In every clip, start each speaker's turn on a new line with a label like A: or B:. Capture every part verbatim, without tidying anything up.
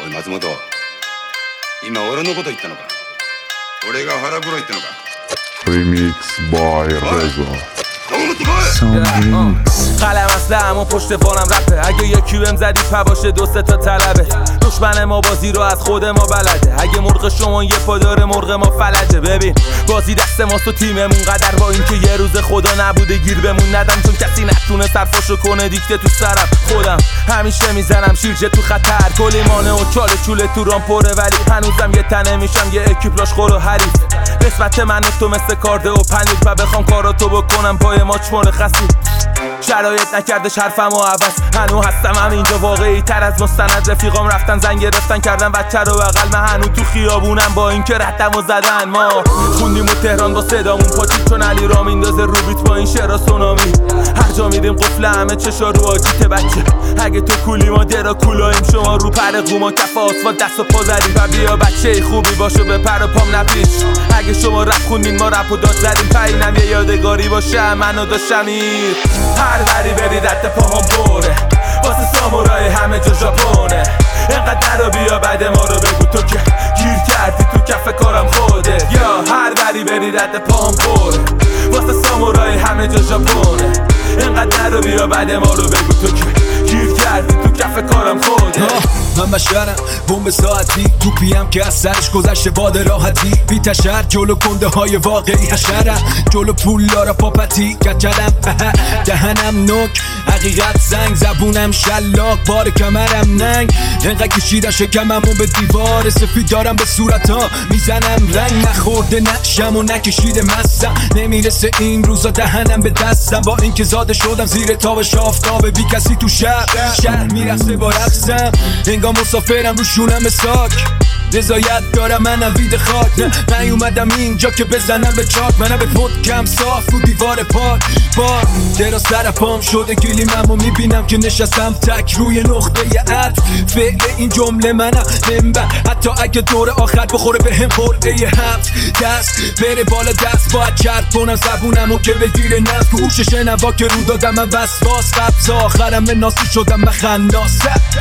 A: おい松本、今俺のこと言ったのか？俺が腹黒いってのか？
B: Remix by Reza
C: قلم اصله اما پشت بانم رپه. اگه یکی بهم زدی پباشه دو سه تا طلبه. دشمن ما بازی رو از خود ما بلده. اگه مرغ شما یه پا داره مرغ ما فلجه. ببین بازی دست ماست و تیممون قدر با اینکه یه روز خدا نبوده گیر بمون ندم، چون کسی نتونه سرفاشو کنه دیکته تو سرم. خودم همیشه میزنم شیرجه تو خطر، کلیمانه و چاله چوله تو رام پره، ولی هنوزم یه تنه میشم یه اکیپلاش خور و حریف. نسبت من و تو مثل کارده و پنیک و بخوام کاراتو بکنم پای ماچ مرخصی. شرایط نکردش حرفم و عوض، هنو هستم هم اینجا واقعی تر از مستند. رفیقام رفتن زنگ گرفتن کردن بچه رو بغل، من هنو تو خیابونم با این که ردم و زدن. ما خوندیم و تهران با صدامون پاچید، چون علی را میندازه رو بیت با این شعرا سونامی. هر جا میریم قفل همه چشا رو آجیت بچه. اگه تو کولی ما درا کولایم، شما رو پر قوما کف آسفالت دست و پا زدیم. و بیا بچه خوبی باشو به پر و پام نپیچ. اگه شما رپ خوندین ما رپ و داد زدیم، پایینم یه یادگاری باشه منو داشتم این. هر بری بری رد پاهم بره، واسه سامورای همه جا ژاپونه. اینقدر رو بیا بعد ما رو بگو تو که گیر کردی تو کف کارم خوده. یا هر بری بری رد پاهم بره، واسه سامورای همه جا ژاپونه. اینقدر رو بیا بعد ما رو بگو تو که گیر کردی تو کف کارم خوده.
D: من بشرم بوم ساعتی، توپیم که از سرش گذشته باد راحتی. بی تشر جلو کنده های واقعی حشرم، جلو پولارا پاپتی کچلم. دهنم نک حقیقت زنگ، زبونم شلاق بار کمرم ننگ. اینقدر کشیدن شکممو به دیوار سفید دارم، به صورت ها میزنم رنگ. نخورده نشم و نکشیده مستم، نمیرسه این روزا دهنم به دستم. با اینکه زاده شدم زیر تاب شافتاب، بی کسی تو شهر شهر میرسه با رقصم. انگار مسافرم رو شونم ساک، رضایت دارم من نوید خاک. نه نیومدم اینجا که بزنم به چاک، منم به پدکم صاف رو دیوار پاک. با دراز سر پام شده گلیممو میبینم که نشستم تک روی نقطه عطف. فعل این جمله منم نمبر، حتی اگه دور آخر بخوره به هم خورده هفت. دست بره بالا دست باید چرد کنم زبونمو که بگیره نفت. تو هوش شنوا که رو دادم من وسواس، قبض آخرم ناسی شدم من خناس.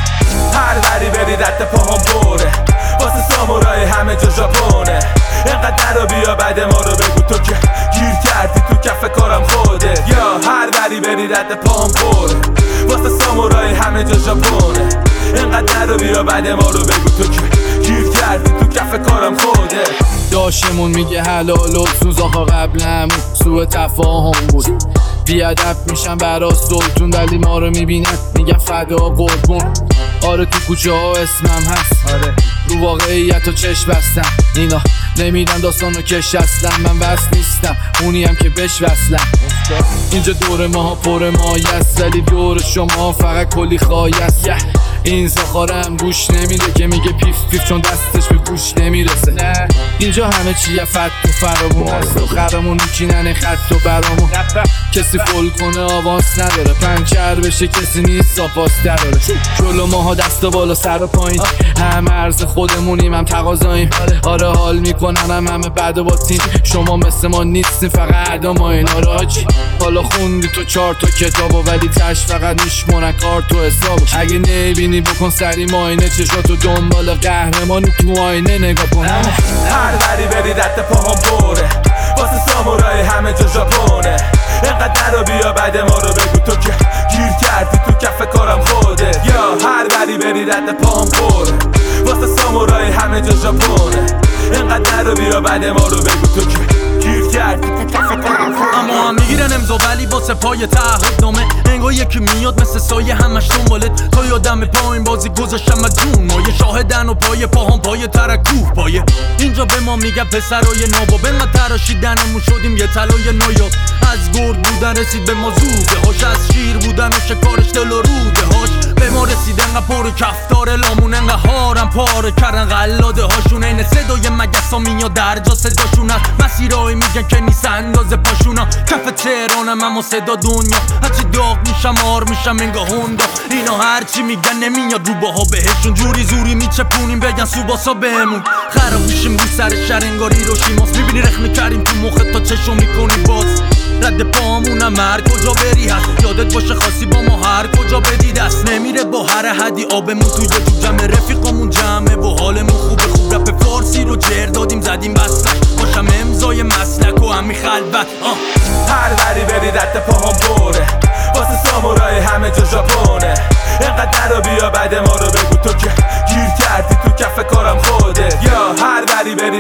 C: هر بری بری رد پاهم بره، واسه سامورای همه جا ژاپونه. اینقدر رو بیا بعد ما رو بگو تو که گیر کردی تو کف کارم خوده. یا هر بری بری رد پاهم بره، واسه سامورای همه جا ژاپونه. اینقدر رو بیا بعد ما رو بگو تو که گیر کردی تو کف کارم خوده.
E: داشمون میگه حلال و سوز آقا قبلمون سوء تفاهم بود. بیادب میشن برا سلطون، ولی ما رو میبینن میگن فدا قربون. آره تو کوچه ها اسمم هست، آره رو واقعیت و چشم بستم. اینا نمیدن داستانو کش هستم، من وصل نیستم اونیم که بش وصلم. اینجا دور ماها پر مایست، ولی دور شما فقط کلی خایست. این زخارم گوش نمیده که میگه پیف پیف، چون دستش به گوش نمیرسه. نه اینجا همه چیه فت و فرامون هست و خرمون میچینن خط و برامون. کسی فول کنه آواز نداره، پنچر بشه کسی نیست آفاس دراره. جلو ماها دست و بالا سر و پایین، هم عرض خودمونیم هم تقاضاییم. آره حال میکنن هم همه بعد با تیم، شما مثل ما نیستیم فقط عدا ما اینا راجی. حالا خوندی تو چهار تا کتابو، ولی تش فقط میشمونن کار تو حسابو. اگه نبینی بکن سری ماینه، چشاتو دنبال قهرمانی تو آینه نگاه کن.
C: هر بری بری رد پاهم بره، واسه سامورای همه جا ژاپونه. اینقدر رو بیا بعد ما رو بگو تو که گیر کردی تو کف کارم خوده. یا هر بری بری رد پاهم بره، واسه سامورای همه جا ژاپونه. اینقدر رو بیا بعد ما رو بگو تو که گیر کردی تو کف کارم خوده.
F: اما هم میگیرن امضا ولی واسه پای تعهد نامه. انگار یکی میاد مثل سایه همش دنبالت، تا یادم پایین بازی گذاشتم از جون. ما یه شاهدن و پای پاهم پای ترکوه پایه. اینجا به ما میگه پسرای نابا، من تراشیدنمون شدیم یه طلای نایاب. از گرد بودن رسید به ما زوده هاش، از شیر بودن و شکارش دل و روده هاش. به ما رسید انقدر پر کفتار لامون، انقدر هارم پاره کردن قلاده هاشون. این صدای مگسا میاد در جا صداشون هست، مسیرهای میگن که نیست اندازه پاشونا. کف تهرانم اما صدا دنیا، هرچی داغ میشم آر میشم انگاه هوندا. اینا هرچی میگن نمیاد رو باها بهشون، جوری زوری میچپونیم بگن سوباسا بهمون. خراب میشیم رو سر شهر انگار هیروشیماست، میبینی رخ میکردیم تو مخت تا چشم میکنی باز. رد پامونم هر کجا بری هست، یادت باشه خاصی با ما هر کجا بدی دست. نمیره با هر حدی آبمون توی تو جمع رفیقامون جمع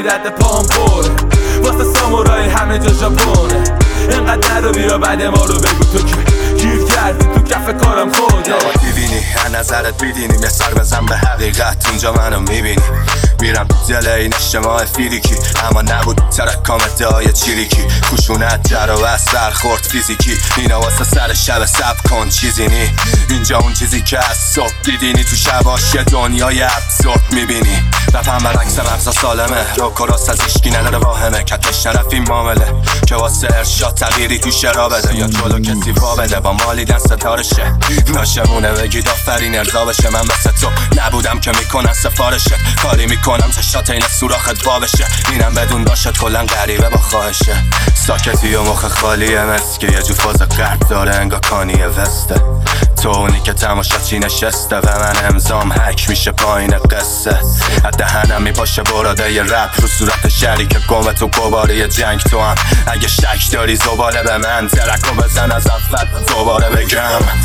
C: رد پام پره واسه سامورای همه جا ژاپنه اینقدر رو بیا بعد ما رو بگو تو که گیر کردی تو کف کارم خوده
G: میبینی هر نظرت بیدینی یه سر بزن به حقیقت اونجا منو میبینی میرم تو دل این اجتماع فیریکی اما نبود ترکام ادعای چیریکی خشونت جر و بس برخورد فیزیکی اینا واسه سر شب سب کن چیزی نی اینجا اون چیزی که از صبح دیدینی تو شباش یه دنیای ابزورد میبینی رفم برعکس مغزا سالمه رو کراست از ایشکی نداره واهمه کتش نرف این معامله که واسه ارشاد تغییری تو شرا بده یا جلو کسی وا بده با مالی دست ستارشه ناشمونه بگید آفرین ارضا بشه من مثل تو نبودم که میکنن سفارشت کاری میکنم چشات این سوراخت وا بشه اینم بدون داشت کلن غریبه با خواهشه ساکتی و مخ خالیه مسکه یه جو فاز قرد داره انگا کانیه وسته تو اونی که تماشا چی نشسته و من امضام حک میشه پایین قصه دهنم میپاشه براده یه رپ رو صورت شریک گمه تو گباره جنگ تو هم اگه شک داری زباله به من ترکو بزن از اول دوباره بگم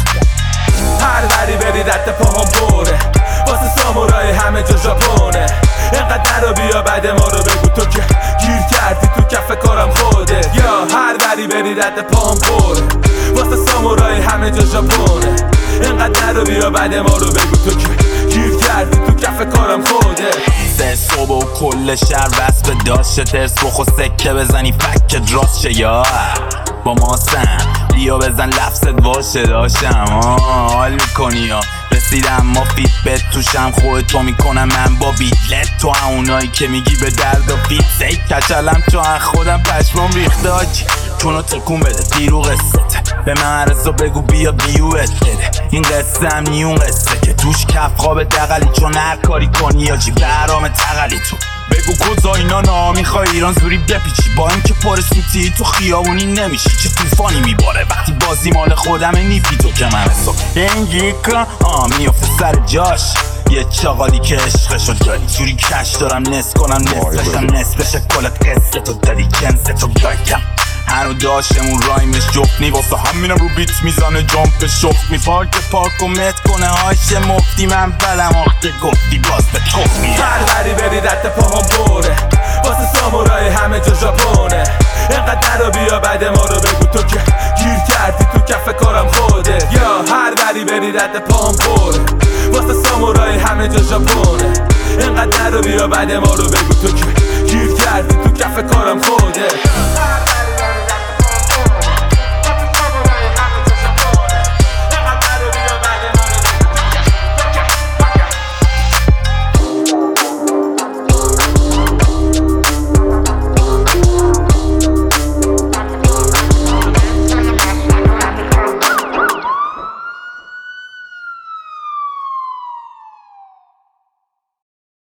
C: هر بری بری رد پاهم بره واسه سامورای همه جا ژاپنه اینقدر رو بیا بعد ما رو بگو تو که گیر کردی تو کف کارم خوده یا هر بری بری رد پاهم بره واسه سامورای همه جا ژاپنه اینقدر رو بیا بعد ما رو بگو تو که گیر کردی تو کف کارم خوده
H: سه صبح و کل شهر وصف داشته ترس بخو سکه بزنی فکت راست شه یا با ما سن بیا بزن لفظت باشه داشتم حال میکنی یا رسیدم ما فیت بد توشم خودتو میکنم من با بیتلت تو اونایی که میگی به درد و فیت سیک کچلم تو از خودم پشمام ریخته آجی چونو تکون بده دیرو قصته به من عرضا بگو بیا بیوت بده این قصه هم نیون قصه که توش کف خواب دقلی چون هر کاری کنی یا جی برام تقلی تو بگو کجا اینا نا میخوای ایران زوری بپیچی با اینکه پرسوتی تو خیابونی نمیشی چه طوفانی میباره وقتی بازی مال خودمه نیپی تو که من حساب انگیکا آه میافته سر جاش یه چاقالی که عشقشو داری جوری کش دارم نس کنم نصفشم نصفش کلت قصه تو داری جنس تو گایم هنو داشتمون رایمش جفت واسه همینم رو بیت میزنه جامپ شفت میپارک پارک و مت کنه هاش مفتی من بلم آخته گفتی باز به توف میه
C: هر بری بری رد پاهم بره واسه سامورای همه جا ژاپنه اینقدر رو بیا بعد ما رو بگو تو که گیر کردی تو کف کارم خوده یا هر بری بری رد پاهم بره واسه سامورای همه جا ژاپنه اینقدر رو بیا بعد ما رو بگو تو که گیر کردی تو کف کارم خوده